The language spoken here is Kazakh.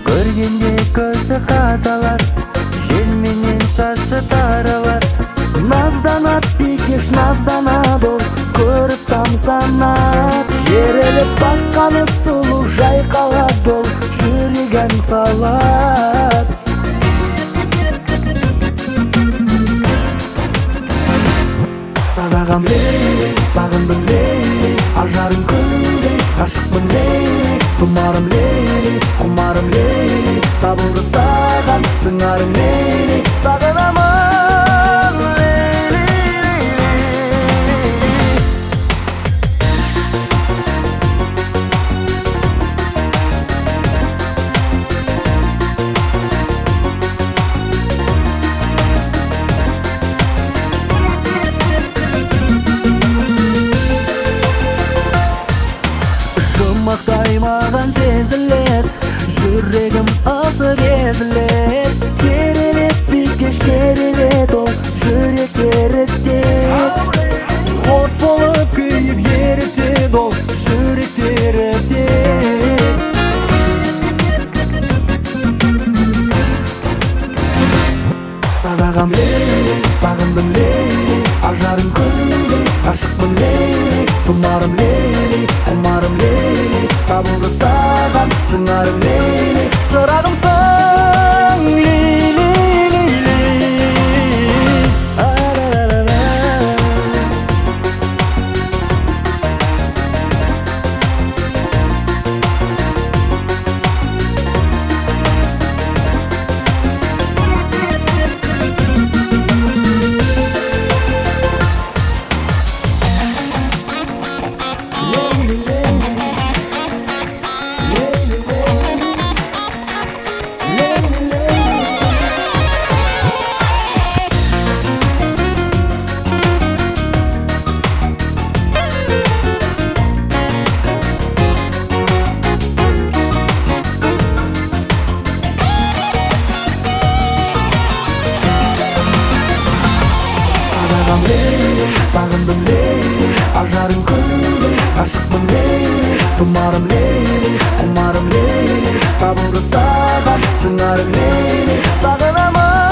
Көргенде көзі қадалат, жел менен шашы таралат. Назданат бикеш, назданат ол, көріп тамсанат. Кереліп басқаны сұлу жайқалат ол, жүрегін салат. Сағағам лейли, сағындым лейли, ажарым күндей, ғашықпын лейли. Тұмарым лейли, құмарым лейли, табылды саған сыңарым лейли. Сағынамын лейли, Жұмақтай маған сезілет, жүрегім ысып езілет. Керелет бикеш, керелет ол, жүрек ерітет. От болып күйіп ерітет ол, жүрек ерітет. Сағағам лейли, сағындым лейли, ажарым күндей, ғашықпын лейли. Тұмарым лейли, құмарым лейли, табылды саған сыңарым лейли. Шырағымсың лейли, сағындым лейли, ажарым күндей, ғашықпын лейли. Тұмарым лейли, құмарым лейли, табылды саған сыңарым лейли. Сағынамын